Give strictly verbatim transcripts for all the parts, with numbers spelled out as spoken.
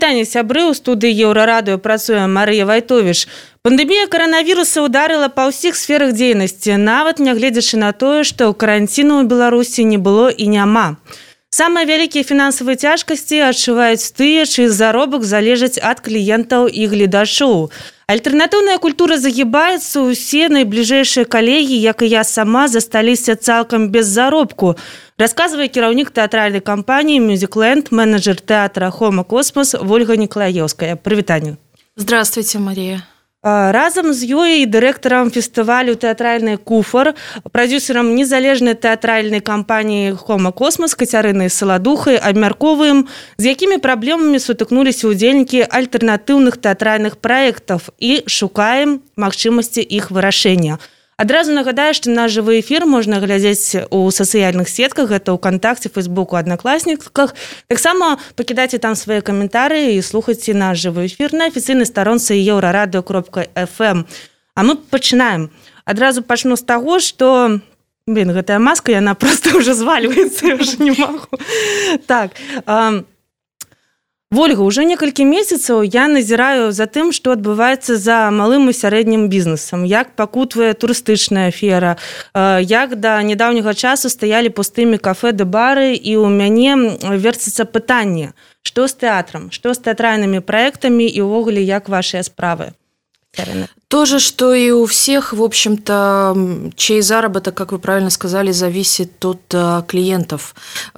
Вітанне, сябры, у студыі Еўрарадыё працуе Марыя Вайтовіч. Пандэмія каранавіруса ударыла па ўсіх сферах дзейнасці, нават нягледзячы на тое, што каранціну ў Беларусі не было і няма. Самыя вялікія фінансавыя цяжкасці адчуваюць тыя, чый заробак залежыць ад кліентаў і гледачоў. Альтэрнатыўная культура загібаецца, усе найбліжэйшыя калегі, як і я сама, засталіся цалкам без заробку. Расказвае кіраўнік тэатральнай кампаніі «Мюзікленд», менеджер тэатра «Хома Космос» Вольга Николаевская. Прывітанне. Здравствуйте, Мария. Разам з ёй і дырэктарам фестывалю тэатральны куфар, прадзюсерам незалежнай тэатральнай кампаніі «Хома Космос» Кацярынай Саладухай абмяркоўваем, з якімі праблемамі сутыкнуліся ўдзельнікі альтэрнатыўных тэатральных праектаў і шукаем магчымасці іх вырашэння. Адразу нагадаю, што наш жывы эфір можна глядзець у сацыяльных сетках, гэта ў Кантакце, Фейсбуку, Аднакласніках. Таксама пакідайце там свае каментары і слухайце наш жывы эфір на афіцыйнай старонцы еўрарадыё кропка эф эм. А мы пачынаем. Адразу пачну з таго, што... Блін, гэтая маска, яна проста ўжо звальваецца, я ўжо не магу. Так, а... Вольга, уже некалькі месяцаў я назіраю за тым, што адбываецца за малым і сярэднім бізнесам, як пакутвае турыстычная афера, як да нядаўняга часу стаялі пустымі кафэ ды бары, і ў мяне верціцца пытанне, што з тэатрам, што з тэатральнымі праектамі і ўвогуле як вашыя справы? То же, что и у всех, в общем-то, чей заработок, как вы правильно сказали, зависит от клиентов.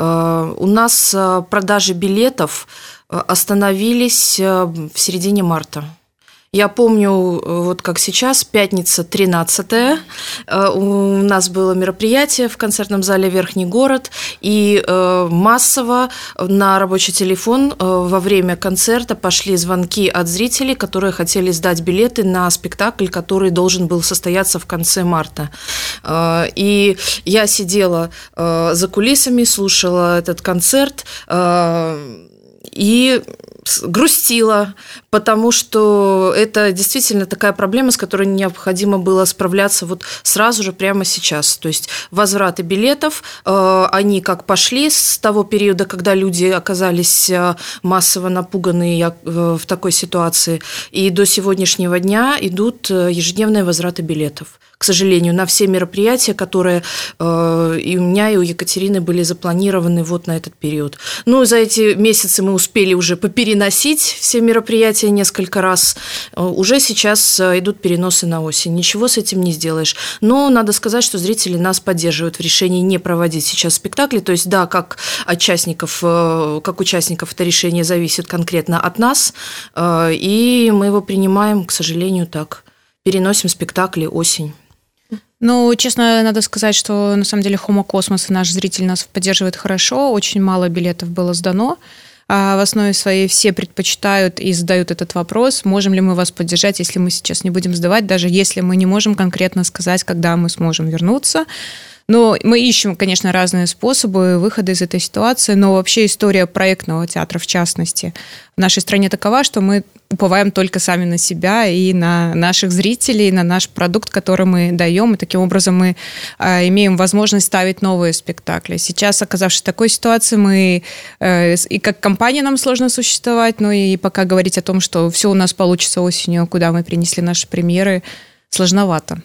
У нас продажи билетов остановились в середине марта. Я помню, вот как сейчас, пятница тринадцатое, у нас было мероприятие в концертном зале «Верхний город», и массово на рабочий телефон во время концерта пошли звонки от зрителей, которые хотели сдать билеты на спектакль, который должен был состояться в конце марта. И я сидела за кулисами, слушала этот концерт и грустила, потому что это действительно такая проблема, с которой необходимо было справляться вот сразу же, прямо сейчас. То есть возвраты билетов, они как пошли с того периода, когда люди оказались массово напуганы в такой ситуации, и до сегодняшнего дня идут ежедневные возвраты билетов. К сожалению, на все мероприятия, которые э, и у меня, и у Екатерины были запланированы вот на этот период. Ну, за эти месяцы мы успели уже попереносить все мероприятия несколько раз. Уже сейчас идут переносы на осень. Ничего с этим не сделаешь. Но надо сказать, что зрители нас поддерживают в решении не проводить сейчас спектакли. То есть, да, как участников, как участников это решение зависит конкретно от нас, и мы его принимаем, к сожалению, так. Переносим спектакли осень. Ну, честно, надо сказать, что на самом деле Хома Космос и наш зритель нас поддерживает хорошо. Очень мало билетов было сдано. А в основе своей все предпочитают и задают этот вопрос, можем ли мы вас поддержать, если мы сейчас не будем сдавать, даже если мы не можем конкретно сказать, когда мы сможем вернуться. Но мы ищем, конечно, разные способы выхода из этой ситуации, но вообще история проектного театра, в частности, в нашей стране такова, что мы уповаем только сами на себя и на наших зрителей, на наш продукт, который мы даем, и таким образом мы э, имеем возможность ставить новые спектакли. Сейчас, оказавшись в такой ситуации, мы э, и как компания нам сложно существовать, но и пока говорить о том, что все у нас получится осенью, куда мы принесли наши премьеры, сложновато.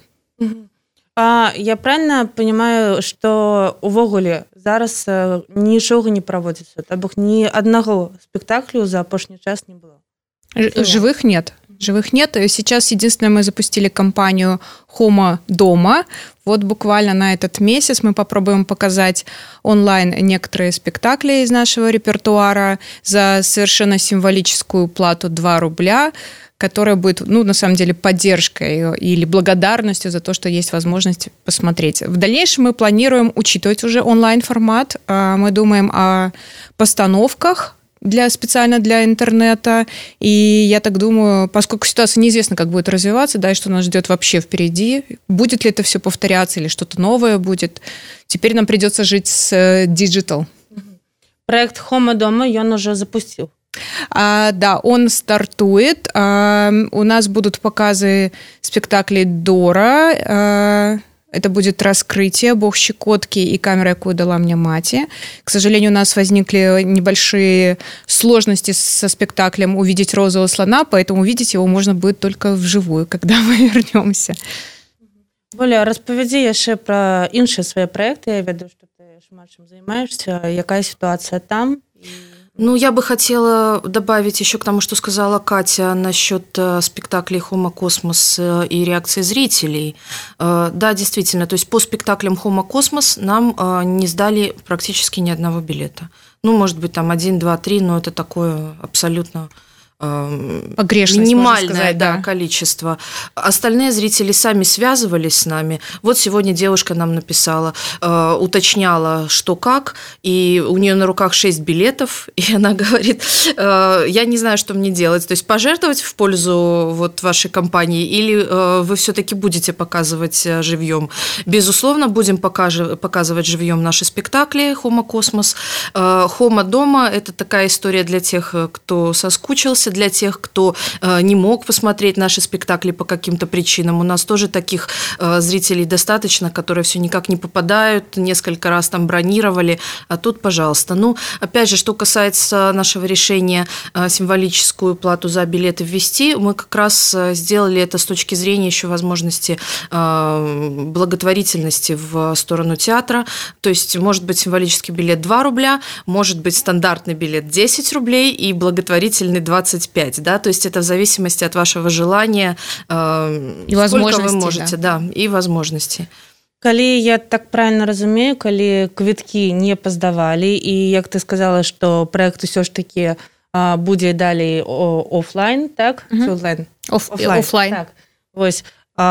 А я правильно понимаю, что увогуле зараз нічога не праводзіцца, то бок ні аднаго спектаклю за апошні час не было? Живых нет. Живых нет. Сейчас единственное, мы запустили кампанию «Хома дома». Вот буквально на этот месяц мы попробуем показать онлайн некоторые спектакли из нашего репертуара за совершенно символическую плату два рубля, которая будет, ну, на самом деле, поддержкой или благодарностью за то, что есть возможность посмотреть. В дальнейшем мы планируем учитывать уже онлайн-формат. Мы думаем о постановках для, специально для интернета. И я так думаю, поскольку ситуация неизвестна, как будет развиваться, да, и что нас ждет вообще впереди, будет ли это все повторяться или что-то новое будет, теперь нам придется жить с диджитал. Проект «Хома дома» он уже запустил. А, да, он стартует. А, у нас будут показы спектаклей Дора. А, Это будет «Раскрытие», «Бог Щекотки» и «Камера, якую дала мне мати». К сожалению, у нас возникли небольшие сложности со спектаклем «Увидеть розового слона», поэтому увидеть его можно будет только вживую, когда мы вернемся. Оля, распавядзі яшчэ пра іншыя свае праекты. Я ведаю, што ты шмат чым займаешься. Якая ситуация там? Ну, я бы хотела добавить еще к тому, что сказала Катя насчет спектаклей «Хомо Космос» и реакции зрителей. Да, действительно, то есть по спектаклям «Хомо Космос» нам не сдали практически ни одного билета. Ну, может быть, там один, два, три, но это такое абсолютно... минимальное сказать, да, да. количество. Остальные зрители сами связывались с нами. Вот сегодня девушка нам написала, э, уточняла, что как, и у нее на руках шесть билетов, и она говорит, э, я не знаю, что мне делать. То есть пожертвовать в пользу вот вашей компании, или э, вы все-таки будете показывать живьем? Безусловно, будем покажи, показывать живьем наши спектакли «Хомо Космос». Э, «Хомо дома» – это такая история для тех, кто соскучился, для тех, кто э, не мог посмотреть наши спектакли по каким-то причинам. У нас тоже таких э, зрителей достаточно, которые все никак не попадают, несколько раз там бронировали, а тут, пожалуйста. Ну, опять же, что касается нашего решения э, символическую плату за билеты ввести, мы как раз сделали это с точки зрения еще возможности э, благотворительности в сторону театра. То есть, может быть, символический билет два рубля, может быть, стандартный билет десять рублей и благотворительный двадцать пять, да, то есть это в зависимости от вашего желания, э, и сколько вы можете, да. да, и возможностей. Калі я так правильно разумею, калі квіткі не паздавалі, і як ты сказала, што праект усё ж такі а, будзе далей офлайн, так? Mm-hmm. Онлайн. Оф, офлайн. офлайн. Так. Вось.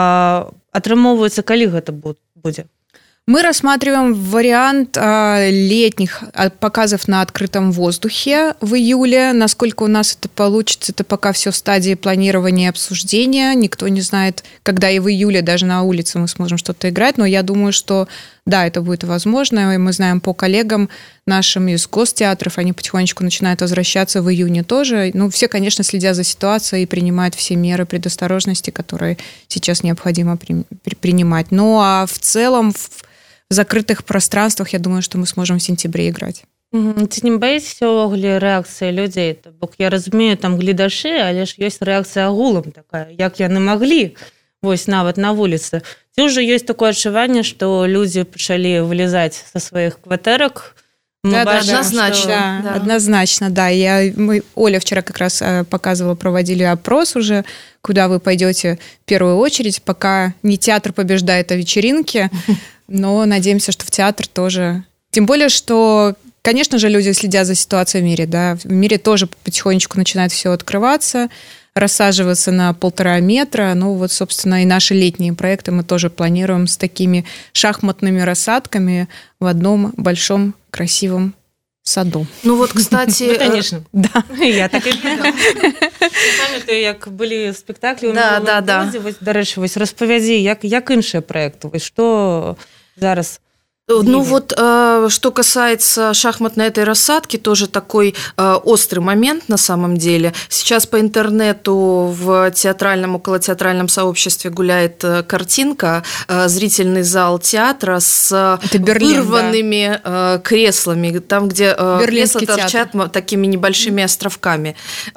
А, атрымоўваецца, калі гэта будзе? Мы рассматриваем вариант а, летних показов на открытом воздухе в июле. Насколько у нас это получится, это пока все в стадии планирования и обсуждения. Никто не знает, когда и в июле даже на улице мы сможем что-то играть. Но я думаю, что да, это будет возможно. И мы знаем по коллегам нашим из гостеатров, они потихонечку начинают возвращаться в июне тоже. Ну, все, конечно, следят за ситуацией и принимают все меры предосторожности, которые сейчас необходимо при, при, принимать. Ну, а в целом... В, В закрытых пространствах, я думаю, что мы сможем в сентябре играть. Ці не баіцеся ўвогуле рэакцыі людзей? Бок я разумею, там гледачы, але ж ёсць рэакцыя агулам такая, як яны маглі, вось нават на вуліцы. Ці ўжо ёсць такое адчуванне, што людзі пачалі вылезаць са сваіх кватэрак? Да, да, однозначно. Да, да. Однозначно, да. Я, мы, Оля вчера как раз показывала, проводили опрос уже, куда вы пойдете в первую очередь, пока не театр побеждает, а вечеринки. Но надеемся, что в театр тоже. Тем более, что, конечно же, люди следят за ситуацией в мире, да. В мире тоже потихонечку начинает все открываться, рассаживаться на полтора метра. Ну, вот, собственно, и наши летние проекты мы тоже планируем с такими шахматными рассадками в одном большом красивом саду. Ну вот, кстати... Конечно. Да. Я так и видела. Памятаю, як былі спектаклі ў мінулым годзе. Дарэчы, вось распавядзі, як іншыя праекты, вось што зараз... Ну вот, что касается шахматной этой рассадки, тоже такой острый момент на самом деле. Сейчас по интернету в театральном, околотеатральном сообществе гуляет картинка, зрительный зал театра с Берлин, вырванными да. креслами, там, где Берлинский кресла торчат театр. Такими небольшими островками.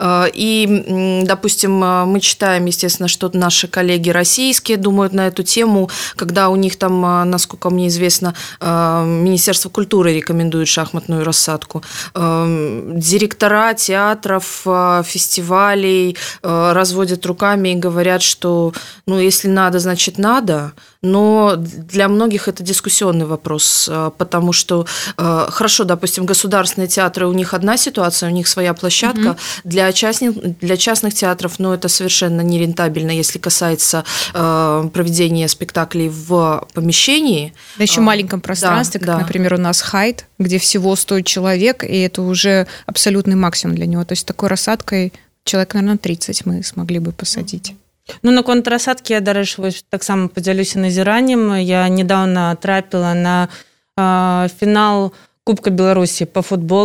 И, допустим, мы читаем, естественно, что наши коллеги российские думают на эту тему, когда у них там, насколько мне известно, Министерство культуры рекомендует шахматную рассадку. Директора театров, фестивалей разводят руками и говорят, что ну, если надо, значит надо. Но для многих это дискуссионный вопрос, потому что, хорошо, допустим, государственные театры, у них одна ситуация, у них своя площадка. Mm-hmm. Для, частных, для частных театров, ну, это совершенно нерентабельно, если касается проведения спектаклей в помещении. Да еще в маленьком пространстве, да, как, да. например, у нас Хайд, где всего сто человек, и это уже абсолютный максимум для него. То есть такой рассадкой человек, наверное, тридцать мы смогли бы посадить. Ну, наконт рассадкі я, дарэчы, таксама падзялюся назіраннем. Я недавно трапіла на э, фінал Кубка Беларусі по футболу.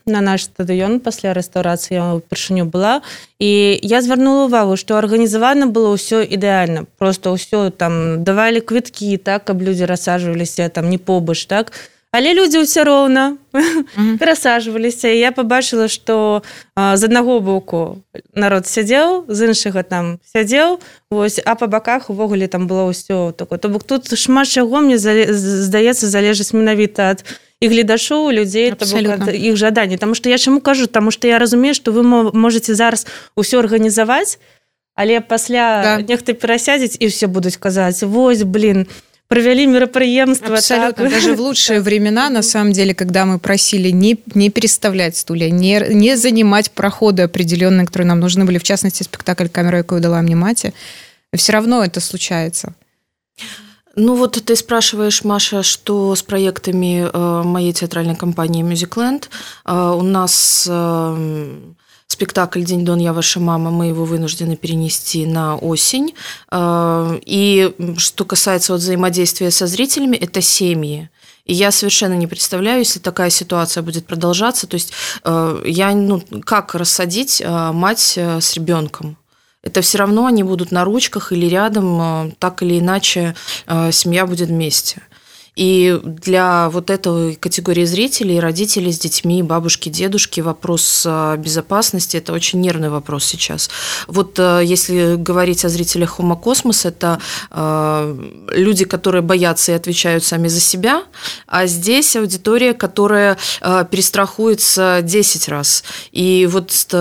на наш стадыён пасля рэстаўрацыі, я ўпершыню была, і я звярнула ўвагу, што арганізавана было ўсё ідэальна, просто ўсё там давалі квіткі, так, каб людзі рассаджваліся там не побач, так, але людзі ўсё роўна mm-hmm. перасаджваліся, і я пабачыла, што а, з аднаго боку народ сядзеў, з іншага там сядзеў, вось, а па баках увогуле там было ўсё такое. То бок тут шмат чаго, мне здаецца, залежыць менавіта ад і гледашоў, людзей, то бок ад іх жаданні. Таму што я чаму кажу, таму што я разумею, што вы можаце зараз усё арганізаваць, але пасля да. нехта перасядзець і ўсе будуць казаць: вось, блин, провели мероприемство. Абсолютно. Так. Даже в лучшие времена, на самом деле, когда мы просили не, не переставлять стулья, не, не занимать проходы определенные, которые нам нужны были, в частности, спектакль «Камера, якую дала мне мать», все равно это случается. Ну вот ты спрашиваешь, Маша, что с проектами э, моей театральной компании «Мюзикленд». Э, у нас... Э, Спектакль «День Дон, я ваша мама», мы его вынуждены перенести на осень. И что касается вот взаимодействия со зрителями, это семьи. И я совершенно не представляю, если такая ситуация будет продолжаться. То есть я, ну, как рассадить мать с ребенком? Это все равно они будут на ручках или рядом, так или иначе семья будет вместе. И для вот этой категории зрителей, родителей с детьми, бабушки, дедушки, вопрос безопасности – это очень нервный вопрос сейчас. Вот если говорить о зрителях «Хомо-Космос», это люди, которые боятся и отвечают сами за себя, а здесь аудитория, которая перестрахуется десять раз. И вот с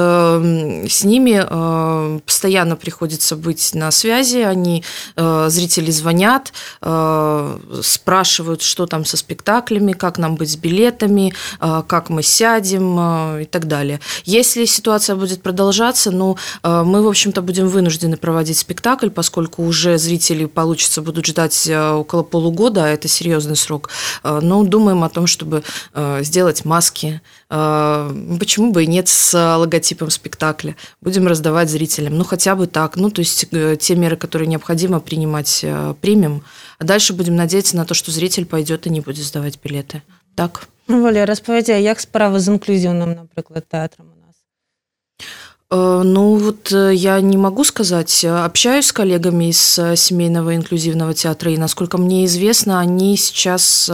ними постоянно приходится быть на связи, они, зрители звонят, спрашивают, что там со спектаклями, как нам быть с билетами, как мы сядем и так далее. Если ситуация будет продолжаться, ну, мы, в общем-то, будем вынуждены проводить спектакль, поскольку уже зрители, получится, будут ждать около полугода, а это серьезный срок. Но думаем о том, чтобы сделать маски. Почему бы и нет с логотипом спектакля? Будем раздавать зрителям. Ну, хотя бы так. Ну, то есть те меры, которые необходимо принимать, примем. А дальше будем надеяться на то, что зритель пойдет и не будет сдавать билеты. Так. Валя, распавядзі, як справа з інклюзіўным, напрыклад, тэатрам у нас? Ну, вот я не могу сказать. Общаюсь с коллегами из семейного инклюзивного театра, и, насколько мне известно, они сейчас,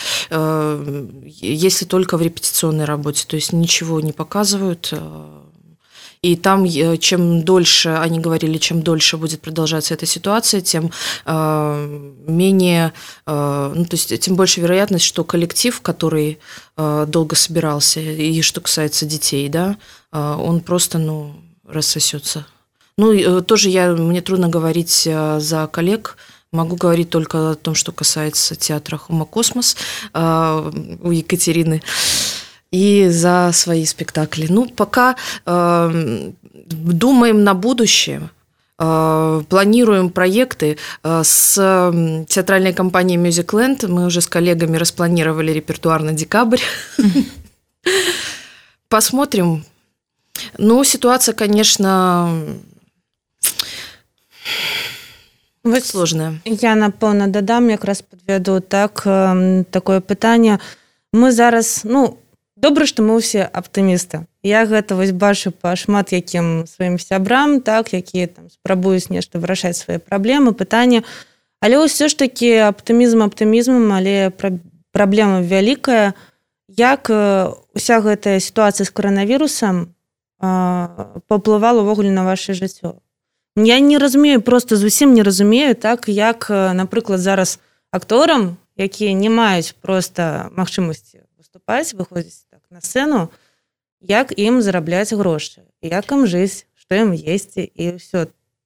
если только в репетиционной работе, то есть ничего не показывают. И там, чем дольше, они говорили, чем дольше будет продолжаться эта ситуация, тем э, менее, э, ну, то есть, тем больше вероятность, что коллектив, который э, долго собирался, и что касается детей, да, э, он просто, ну, рассосется. Ну, э, тоже я, мне трудно говорить э, за коллег. Могу говорить только о том, что касается театра «Хомо-Космос» э, у Екатерины. И за свои спектакли. Ну, пока э, думаем на будущее, э, планируем проекты. Э, с театральной компанией «Мюзикленд» мы уже с коллегами распланировали репертуар на декабрь. Посмотрим. Ну, ситуация, конечно, сложная. Я, напэўна, дадам, якраз падвяду так, такое пытанне. Мы зараз, ну, добра, што мы ўсе аптымісты. Я гэта вось бачу па шмат якім сваім сябрам, так, якія там спрабуюць нешта вырашаць свае праблемы, пытанні. Але ўсё ж такі аптымізм аптымізмам, але праблема вялікая. Як уся гэтая сітуацыя з каранавірусам паўплывала ўвогуле на ваше жыццё? Я не разумею, просто зусім не разумею, так, як, напрыклад, зараз акторам, якія не маюць проста магчымасці выступаць, выходзіць так на сцэну, як ім зарабляць грошы, як ім жыць, што ім есці и все.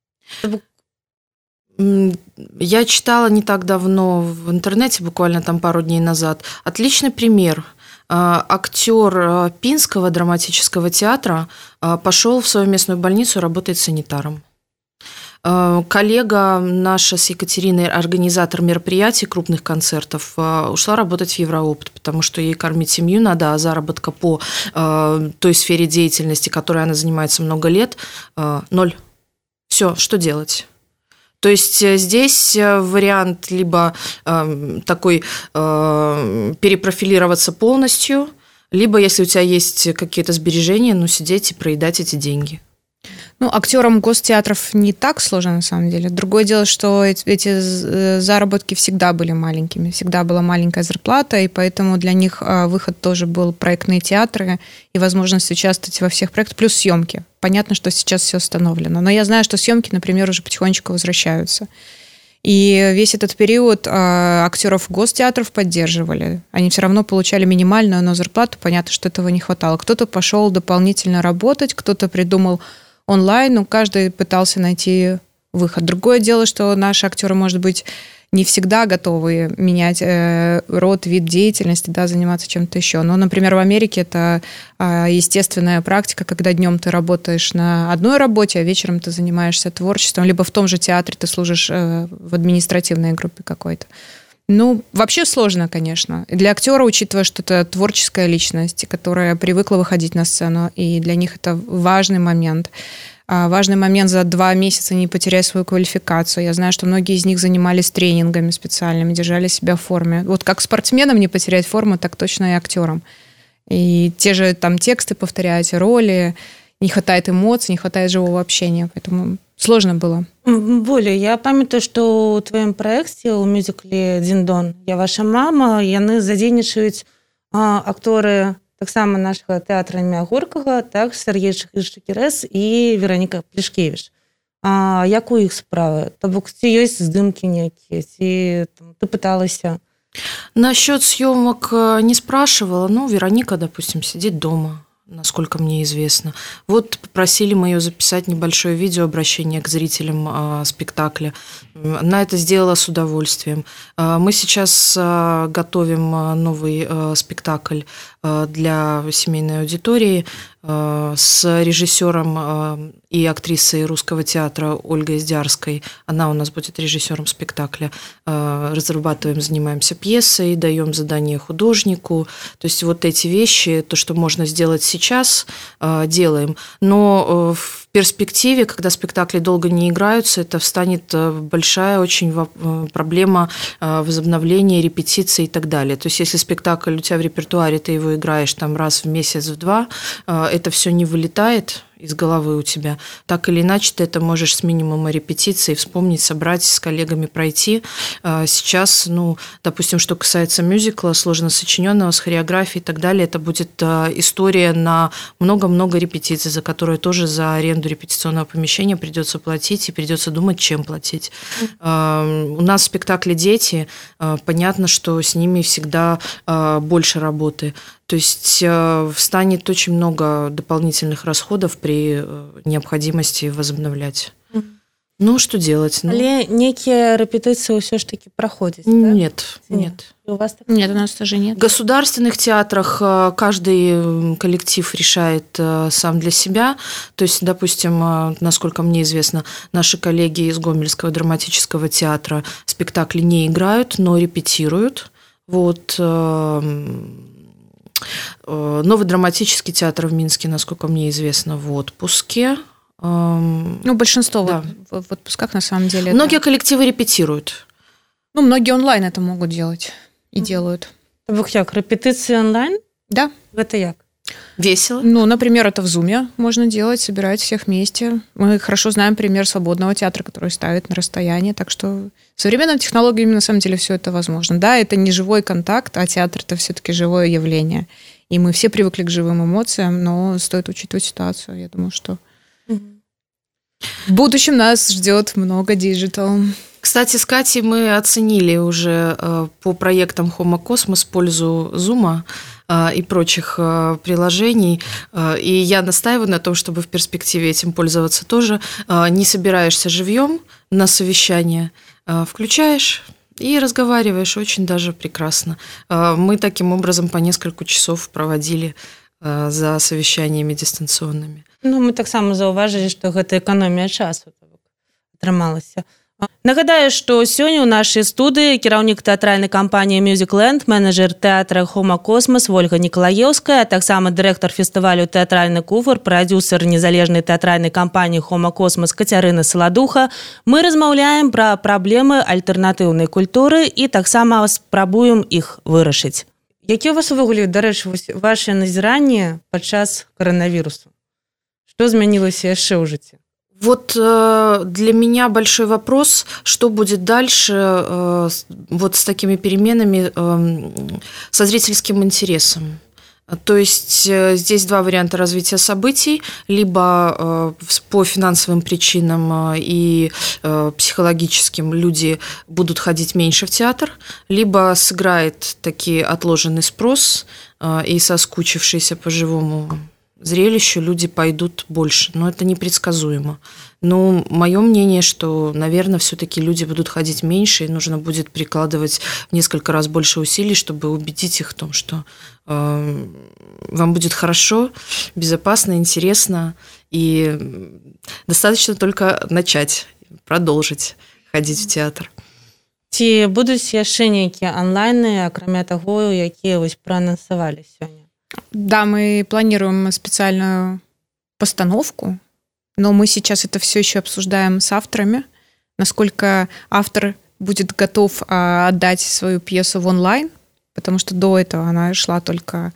Я читала не так давно в интернете, буквально там пару дней назад, отличный пример. Актер Пинского драматического театра пошел в свою местную больницу, работает санитаром. Коллега наша с Екатериной, организатор мероприятий, крупных концертов, ушла работать в Евроопт, потому что ей кормить семью надо, а заработка по той сфере деятельности, которой она занимается много лет, ноль. Все, что делать? То есть здесь вариант либо такой перепрофилироваться полностью, Либо, если у тебя есть какие-то сбережения, ну, сидеть и проедать эти деньги. Ну, актерам гостеатров не так сложно, на самом деле. Другое дело, что эти заработки всегда были маленькими, всегда была маленькая зарплата, и поэтому для них выход тоже был проектные театры и возможность участвовать во всех проектах, плюс съемки. Понятно, что сейчас все установлено. Но я знаю, что съемки, например, уже потихонечку возвращаются. И весь этот период актеров гостеатров поддерживали. Они все равно получали минимальную, но зарплату, понятно, что этого не хватало. Кто-то пошел дополнительно работать, кто-то придумал онлайн, но каждый пытался найти выход. Другое дело, что наши актеры, может быть, не всегда готовы менять э, род, вид деятельности, да, заниматься чем-то еще. Но, например, в Америке это э, естественная практика, когда днем ты работаешь на одной работе, а вечером ты занимаешься творчеством, либо в том же театре ты служишь э, в административной группе какой-то. Ну, вообще сложно, конечно. Для актера, учитывая, что это творческая личность, которая привыкла выходить на сцену, и для них это важный момент. Важный момент за два месяца не потерять свою квалификацию. Я знаю, что многие из них занимались тренингами специальными, держали себя в форме. Вот как спортсменам не потерять форму, так точно и актерам. И те же там тексты повторять, роли, не хватает эмоций, не хватает живого общения, поэтому сложно было. Воля, я памятаю, што ў тваім праекце ў мюзікле «Дзін-дон» «Я ваша мама», яны задзейнічаюць акторы таксама нашага тэатра імя Горкага, так, Сергей Шакірэс і Вераніка Плешкевіч. А як у іх справы? То бок, ці ёсць здымкі нейкія, ці там, ты пыталася? Насчет съемок не спрашивала. Ну, Вероника, допустим, сидит дома, насколько мне известно. Вот попросили мы ее записать небольшое видео обращение к зрителям э, спектакля. Она это сделала с удовольствием. Э, мы сейчас э, готовим новый э, спектакль э, для семейной аудитории э, с режиссером э, и актрисой Русского театра Ольгой Издярской. Она у нас будет режиссером спектакля. Э, разрабатываем, занимаемся пьесой, даем задание художнику. То есть вот эти вещи, то, что можно сделать сейчас, сейчас э, делаем, но э, в перспективе, когда спектакли долго не играются, это станет большая очень э, проблема э, возобновления репетиций и так далее. То есть если спектакль у тебя в репертуаре, ты его играешь там раз в месяц, в два, э, это все не вылетает из головы у тебя. Так или иначе, ты это можешь с минимума репетиций вспомнить, собрать, с коллегами пройти. Сейчас, ну, допустим, что касается мюзикла, сложно сочиненного, с хореографией и так далее, это будет история на много-много репетиций, за которые тоже за аренду репетиционного помещения придется платить и придется думать, чем платить. Mm. У нас в спектакле «Дети», понятно, что с ними всегда больше работы. То есть встанет очень много дополнительных расходов при необходимости возобновлять. Mm. Ну, что делать? Ну... Але некие репетиции все ж таки проходят, Нет, да? нет. И у вас так... Нет, у нас тоже нет. В государственных театрах каждый коллектив решает сам для себя. То есть, допустим, насколько мне известно, наши коллеги из Гомельского драматического театра спектакли не играют, но репетируют. Вот... Новый драматический театр в Минске, насколько мне известно, в отпуске. Ну, большинство да. в, в отпусках, на самом деле. Многие это... коллективы репетируют. Ну, многие онлайн это могут делать и mm-hmm. делают. Вы как, репетиции онлайн? Да. Это як? Весело. Ну, например, это в Зуме можно делать, собирать всех вместе. Мы хорошо знаем пример свободного театра, который ставит на расстояние, так что современными технологиями на самом деле все это возможно. Да, это не живой контакт, а театр – это все-таки живое явление. И мы все привыкли к живым эмоциям, но стоит учитывать ситуацию. Я думаю, что mm-hmm. в будущем нас ждет много диджитал. Кстати, с Катей мы оценили уже по проектам Хома Космос пользу Зума и прочих приложений. И я настаиваю на том, чтобы в перспективе этим пользоваться тоже. Не собираешься живьем на совещание, включаешь и разговариваешь очень даже прекрасно. Мы таким образом по несколько часов проводили за совещаниями дистанционными. Ну, мы таксама заўважылі, што гэта эканомія часу атрымалася. Нагадаю, што сёння ў нашай студыі кіраўнік тэатральнай кампаніі «Мюзікленд», менеджер тэатра «Хома Космос» Ольга Николаевская, а таксама дырэктар фестывалю «Тэатральны куфар», прадзюсер незалежнай тэатральнай кампаніі «Хома Космос» Кацярына Саладуха. Мы размаўляем пра праблемы альтэрнатыўнай культуры і таксама спрабуем іх вырашыць. Які у вас увогуле, дарэчы, ваши назіранні падчас коронавирусу? Что змянілася яшчэ ў жыцці? Вот э, для меня большой вопрос, что будет дальше э, вот с такими переменами э, со зрительским интересом. То есть э, здесь два варианта развития событий. Либо э, по финансовым причинам э, и э, психологическим люди будут ходить меньше в театр, либо сыграет таки отложенный спрос э, и соскучившийся по живому зрелищу люди пойдут больше, но это непредсказуемо. Но мое мнение, что, наверное, все-таки люди будут ходить меньше, и нужно будет прикладывать в несколько раз больше усилий, чтобы убедить их в том, что э, вам будет хорошо, безопасно, интересно, и достаточно только начать, продолжить ходить в театр. Ці будуць яшчэ нейкія онлайны, акрамя таго, якія вось праанансавалі сёння? Да, мы планируем специальную постановку, но мы сейчас это все еще обсуждаем с авторами, насколько автор будет готов отдать свою пьесу в онлайн, потому что до этого она шла только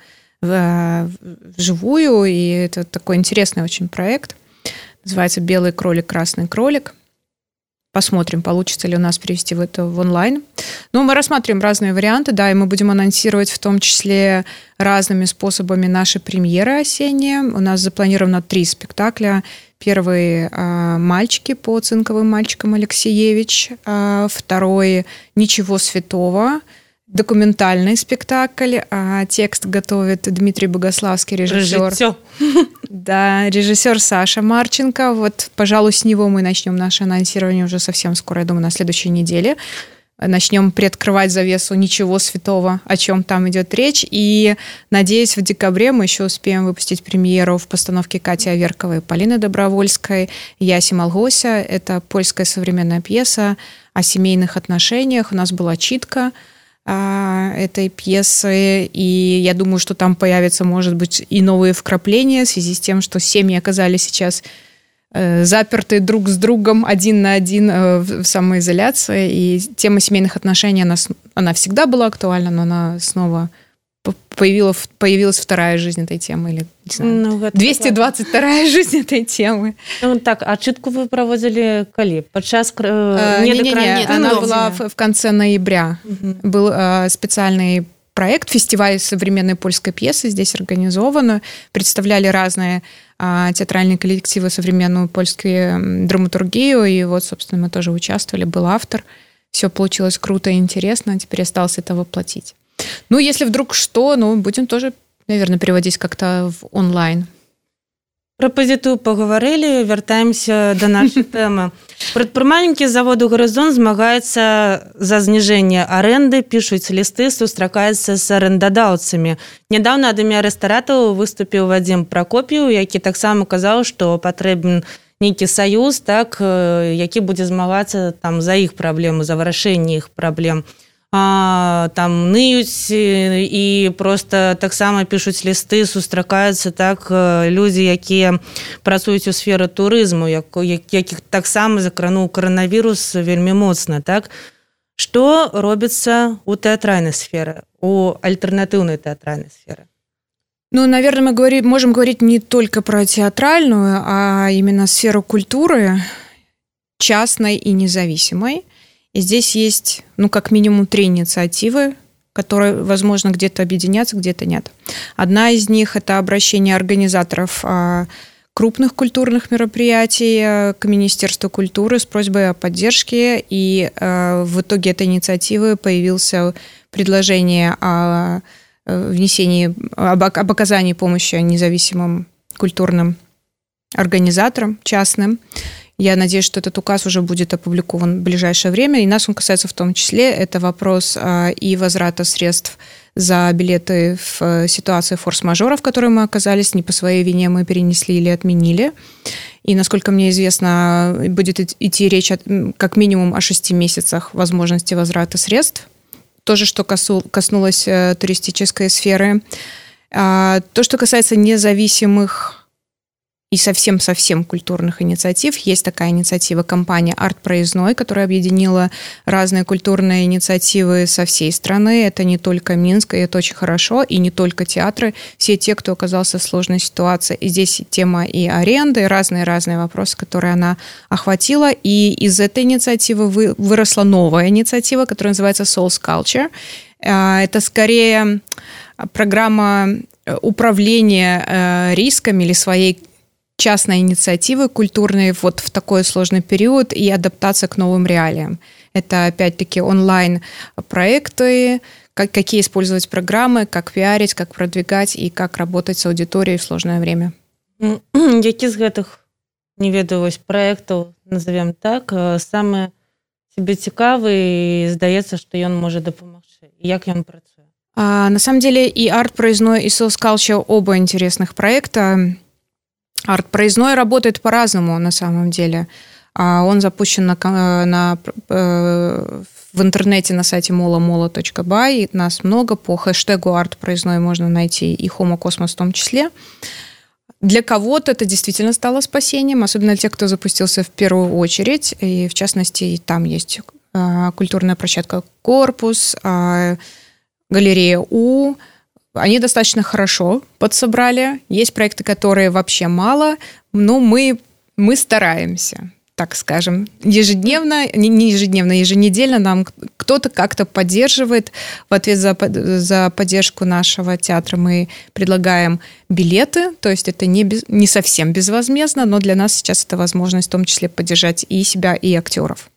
вживую, и это такой интересный очень проект. Называется «Белый кролик, красный кролик». Посмотрим, получится ли у нас перевести в это в онлайн. Но мы рассматриваем разные варианты, да, и мы будем анонсировать в том числе разными способами наши премьеры осенние. У нас запланировано три спектакля. Первый «Мальчики» по «Цинковым мальчикам» Алексеевич. Второй «Ничего святого», документальный спектакль. Текст готовит Дмитрий Богославский, режиссер. Режиссер. Да, режиссер Саша Марченко. Вот, пожалуй, с него мы начнем наше анонсирование уже совсем скоро, я думаю, на следующей неделе. Начнем приоткрывать завесу «Ничего святого», о чем там идет речь. И, надеюсь, в декабре мы еще успеем выпустить премьеру в постановке Кати Аверковой и Полины Добровольской «Яси Малгося». Это польская современная пьеса о семейных отношениях. У нас была читка этой пьесы, и я думаю, что там появятся, может быть, и новые вкрапления в связи с тем, что семьи оказались сейчас заперты друг с другом один на один в самоизоляции, и тема семейных отношений, она, она всегда была актуальна, но она снова появилась, появилась вторая жизнь этой темы, или не знаю, ну, двести двадцать вторая жизнь этой темы. Ну, так, а читку вы проводили коли? Подчас э, не, не, не, не, она была в, в конце ноября. Угу. Был э, специальный проект, фестиваль современной польской пьесы здесь организован. Представляли разные э, театральные коллективы, современную польскую драматургию, и вот, собственно, мы тоже участвовали, был автор. Все получилось круто и интересно, теперь осталось это воплотить. Ну, если вдруг что, ну, будем тоже, наверное, переводить как-то в онлайн. Про пазітыў паговорили, вяртаемся до нашей темы. Прадпрымальнікі заводу «Гарызон» змагаюцца за зніжэнне аренды, пишуць лісты, сустракаюцца з арэндадаўцамі. Нядаўна ад імя рэстаратаў выступіў Вадзім Пракопіў, які таксама казаў, што патрэбен нейкі саюз, так, які будзе змагацца там за іх праблемы, за вырашэнне іх праблем. А, там ныюць і просто таксама пішуць лісты, сустракаюцца так людзі, якія працуюць у сферы турызму, як, якіх таксама закрануў коронавірус вельмі моцна, так? Што робіцца у тэатральнай сферы, у альтэрнатыўнай тэатральнай сферы? Ну, наверное, мы говорим, можем говорить не только про театральную, а именно сферу культуры, частной и независимой. И здесь есть, ну, как минимум три инициативы, которые, возможно, где-то объединятся, где-то нет. Одна из них – это обращение организаторов крупных культурных мероприятий к Министерству культуры с просьбой о поддержке. И в итоге этой инициативы появилось предложение о внесении, об оказании помощи независимым культурным организаторам, частным. Я надеюсь, что этот указ уже будет опубликован в ближайшее время, и нас он касается в том числе. Это вопрос и возврата средств за билеты в ситуации форс-мажора, в которой мы оказались, не по своей вине мы перенесли или отменили. И, насколько мне известно, будет идти речь как минимум о шести месяцах возможности возврата средств. Тоже, что коснулось туристической сферы. То, что касается независимых и совсем-совсем культурных инициатив. Есть такая инициатива компания «Арт Проездной», которая объединила разные культурные инициативы со всей страны. Это не только Минск, и это очень хорошо, и не только театры. Все те, кто оказался в сложной ситуации. И здесь тема и аренды, и разные-разные вопросы, которые она охватила. И из этой инициативы выросла новая инициатива, которая называется Souls Culture. Это скорее программа управления рисками или своей частной инициативы культурной вот в такой сложный период и адаптация к новым реалиям. Это, опять-таки, онлайн-проекты, как, какие использовать программы, как пиарить, как продвигать и как работать с аудиторией в сложное время. Які з гэтых, не ведаю, вось проектаў, назовем так, самы тебе цікавы і здаецца, што ён можа дапамагчы? Як ён працуе? А, на самом деле и «Арт Проездной», и «Souls Culture» оба интересных проекта. «Арт Проездной» работает по-разному на самом деле. Он запущен на, на, в интернете на сайте мола мола точка бай. Нас много. По хэштегу «Арт Проездной» можно найти и Homo Cosmos в том числе. Для кого-то это действительно стало спасением, особенно те, кто запустился в первую очередь. И в частности, там есть культурная площадка «Корпус», галерея «У». Они достаточно хорошо подсобрали. Есть проекты, которые вообще мало, но мы, мы стараемся, так скажем. Ежедневно, не ежедневно, еженедельно нам кто-то как-то поддерживает. В ответ за, за поддержку нашего театра мы предлагаем билеты, то есть это не, без, не совсем безвозмездно, но для нас сейчас это возможность в том числе поддержать и себя, и актеров.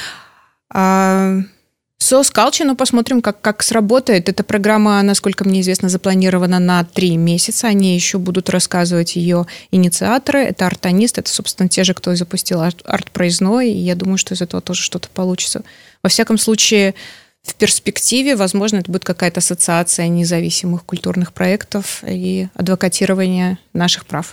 Souls Culture, ну, посмотрим, как, как сработает. Эта программа, насколько мне известно, запланирована на три месяца. Они еще будут рассказывать ее инициаторы. Это артонист, это, собственно, те же, кто запустил арт, арт Проездной, и я думаю, что из этого тоже что-то получится. Во всяком случае, в перспективе, возможно, это будет какая-то ассоциация независимых культурных проектов и адвокатирование наших прав.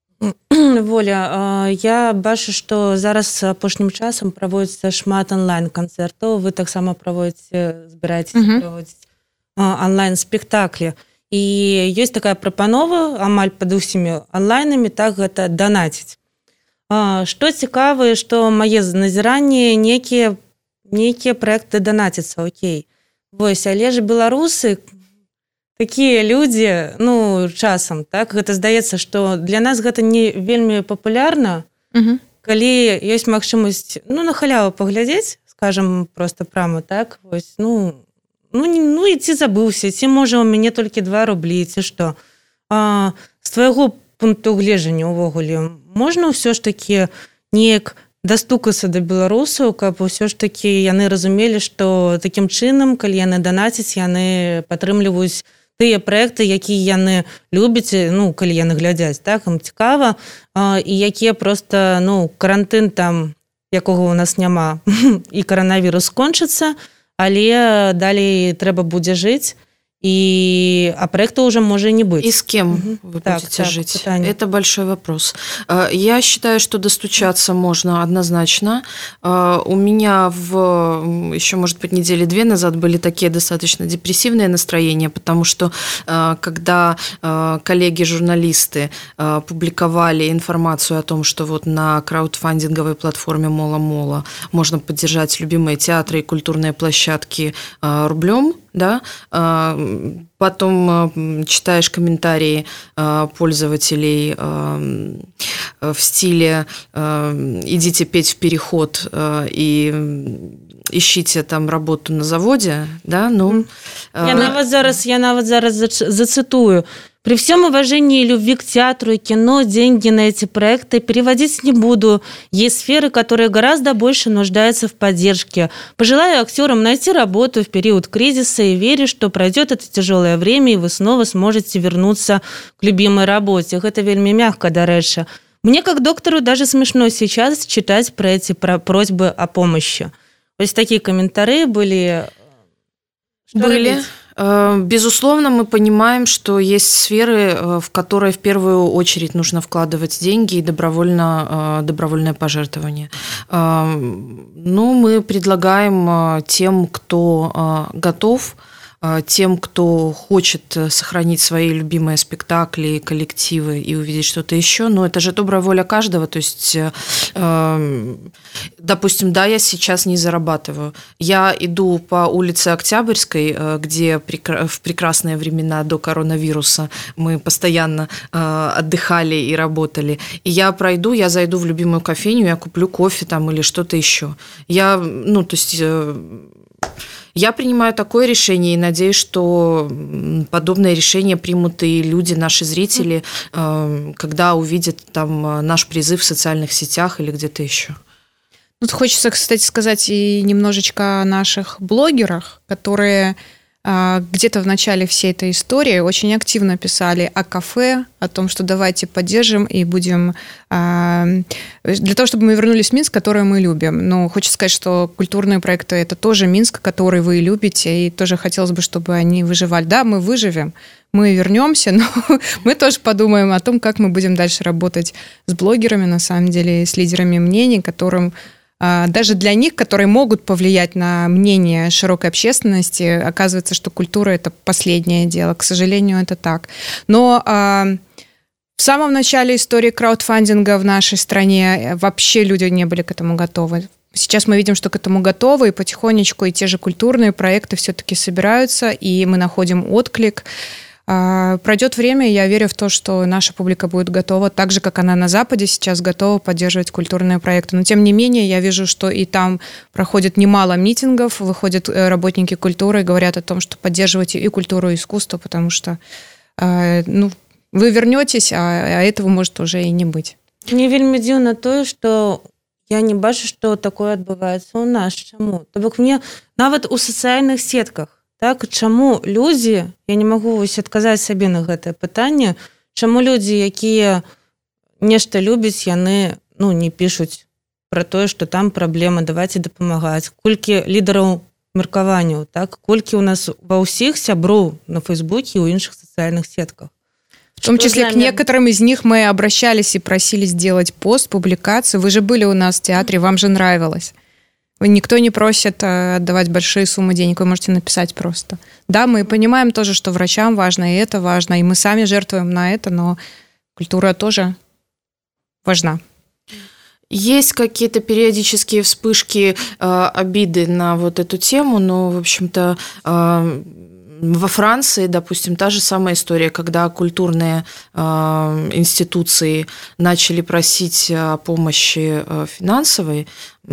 Воля, я бачу, што зараз апошнім часам праводзіцца шмат онлайн-канцэртаў. Вы таксама праводзіце, збіраецеся uh-huh. праводзіць онлайн-спектаклі. І ёсць такая прапанова амаль пад усімі онлайнамі, так гэта данаціць. Што цікава, што мае назіранні некія некія праекты данацяцца, окей. Вось, але ж беларусы такія людзі, ну, часам, так, гэта здаецца, што для нас гэта не вельмі папулярна, uh-huh. калі ёсць магчымасць, ну, на халяву паглядзець, скажам, проста прама, так, вось, ну, ну, ну і ці забыўся, ці, можа, у мяне толькі два рублі, ці што. А, з твайго пункту гледжання ўвогуле можна ўсё ж такі неяк дастукацца да беларусаў, каб усё ж такі яны разумелі, што такім чынам, калі яны данацяць, яны падтрымліваюць тыя праекты, якія яны любяць, ну, калі яны глядзяць, так, ім цікава, і якія проста, ну, карантын там, якога у нас няма, і каранавірус скончыцца, але далей трэба будзе жыць, и, а проекта уже может не быть. И с кем угу. вы так, будете так, жить? Питание. Это большой вопрос. Я считаю, что достучаться можно однозначно. У меня в еще, может быть, недели две назад были такие достаточно депрессивные настроения, потому что когда коллеги-журналисты публиковали информацию о том, что вот на краудфандинговой платформе Мола Мола можно поддержать любимые театры и культурные площадки рублем, да, потом читаешь комментарии пользователей в стиле «идите петь в переход и ищите там работу на заводе», да, ну... Я нават зараз, я нават зараз зацитую. При всем уважении и любви к театру и кино, деньги на эти проекты переводить не буду. Есть сферы, которые гораздо больше нуждаются в поддержке. Пожелаю актерам найти работу в период кризиса и верю, что пройдет это тяжелое время, и вы снова сможете вернуться к любимой работе. Это вельми мягко, дарэча. Мне, как доктору, даже смешно сейчас читать про эти про просьбы о помощи. То есть такие комментарии были... Что были. Робить? Безусловно, мы понимаем, что есть сферы, в которые в первую очередь нужно вкладывать деньги и добровольно, добровольное пожертвование. Ну, мы предлагаем тем, кто готов тем, кто хочет сохранить свои любимые спектакли, коллективы и увидеть что-то еще. Но это же добрая воля каждого. То есть, допустим, да, я сейчас не зарабатываю. Я иду по улице Октябрьской, где в прекрасные времена до коронавируса мы постоянно отдыхали и работали. И я пройду, я зайду в любимую кофейню, я куплю кофе там или что-то еще. Я, ну, то есть... Я принимаю такое решение и надеюсь, что подобное решение примут и люди, наши зрители, когда увидят там наш призыв в социальных сетях или где-то еще. Тут хочется, кстати, сказать и немножечко о наших блогерах, которые где-то в начале всей этой истории очень активно писали о кафе, о том, что давайте поддержим и будем... Для того, чтобы мы вернулись в Минск, который мы любим. Но хочется сказать, что культурные проекты – это тоже Минск, который вы любите, и тоже хотелось бы, чтобы они выживали. Да, мы выживем, мы вернемся, но мы тоже подумаем о том, как мы будем дальше работать с блогерами, на самом деле, с лидерами мнений, которым... Даже для них, которые могут повлиять на мнение широкой общественности, оказывается, что культура – это последнее дело. К сожалению, это так. Но в самом начале истории краудфандинга в нашей стране вообще люди не были к этому готовы. Сейчас мы видим, что к этому готовы, и потихонечку и те же культурные проекты все-таки собираются, и мы находим отклик. Пройдет время, и я верю в то, что наша публика будет готова, так же, как она на Западе сейчас готова поддерживать культурные проекты. Но, тем не менее, я вижу, что и там проходит немало митингов, выходят работники культуры и говорят о том, что поддерживайте и культуру, и искусство, потому что ну, вы вернетесь, а этого может уже и не быть. Мне вельмі дзіўна тое, што я не бачу, што такое адбываецца ў нас. Чаму? То бок мне нават у сацыяльных сетках, так, чаму людзі, я не магу вось адказаць сабе на гэтае пытанне, чаму людзі, якія нешта любяць, яны ну, не пішуць пра тое, што там праблема, давайце дапамагаць. Колькі лідараў меркаванняў, так, колькі ў нас ва ўсіх сяброў на Фейсбуке і ў іншых сацыяльных сетках. В том числе к некоторым из них мы обращались и просили сделать пост, публикацию. Вы же были у нас в театре, вам же нравилось. Никто не просит отдавать большие суммы денег, вы можете написать просто. Да, мы понимаем тоже, что врачам важно, и это важно, и мы сами жертвуем на это, но культура тоже важна. Есть какие-то периодические вспышки э, обиды на вот эту тему, но, в общем-то, э, во Франции, допустим, та же самая история, когда культурные э, институции начали просить о помощи э, финансовой,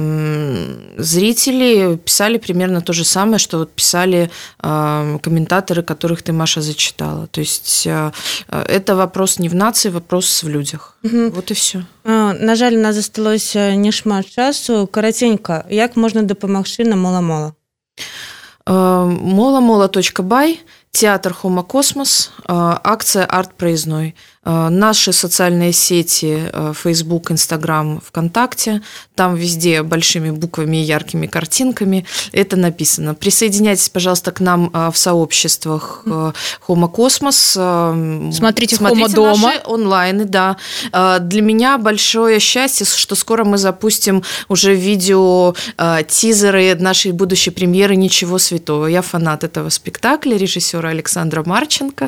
э, зрители писали примерно то же самое, что вот писали э, комментаторы, которых ты, Маша, зачитала. То есть э, это вопрос не в нации, вопрос в людях. Угу. Вот и все. На жаль, у нас засталося не шмат часу. Караценька, як можна дапамагчы на мола-мола? мола-мола точка бай, театр Хома Космос, акция «Арт проездной». Наши социальные сети Facebook, Instagram, ВКонтакте. Там везде большими буквами и яркими картинками это написано. Присоединяйтесь, пожалуйста, к нам в сообществах Хома Космос. Смотрите, Хома дома. Наши онлайны, да. Для меня большое счастье, что скоро мы запустим уже видео, тизеры нашей будущей премьеры «Ничего святого». Я фанат этого спектакля, режиссера Александра Марченко.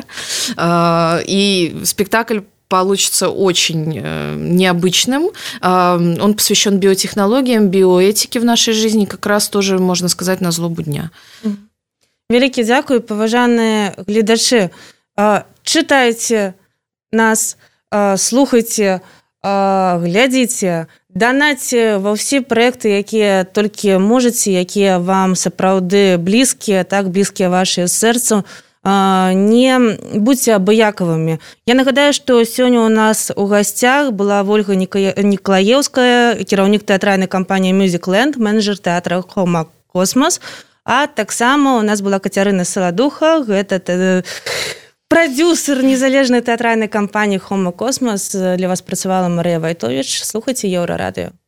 И спектакль получится очень необычным. Он посвящен биотехнологиям, биоэтике в нашей жизни, как раз тоже, можно сказать, на злобу дня. Вялікі дзякуй, паважаныя гледачы. Чытайце нас, слухайце, глядзіце, данаце ва ўсе праекты, якія толькі можаце, якія вам сапраўды блізкія, так, блізкія вашыя сэрцу. Не будьте абыякавымі. Я нагадаю, што сёння у нас у гасцях была Вольга Николаевская, кіраўнік тэатральнай кампаніі Musicland, менеджер тэатра Хома Космос, а таксама у нас была Кацярына Саладуха, гэта прадюсер незалежнай тэатральнай кампаніі Хома Космос. Для вас працавала Марыя Вайтовіч. Слухайце Еўрарадыё.